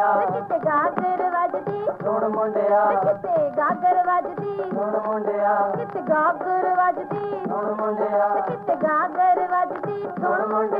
ਕਿਤੇ ਗਾਗਰ ਵੱਜਦੀ ਸੁਣ ਮੁੰਡਿਆ ਕਿਤੇ ਗਾਗਰ ਵੱਜਦੀ ਸੁਣ ਮੁੰਡਿਆ ਕਿਤੇ ਗਾਗਰ ਵੱਜਦੀ ਸੁਣ ਮੁੰਡਿਆ ਕਿਤੇ ਗਾਗਰ ਵੱਜਦੀ ਸੁਣ ਮੁੰਡਿਆ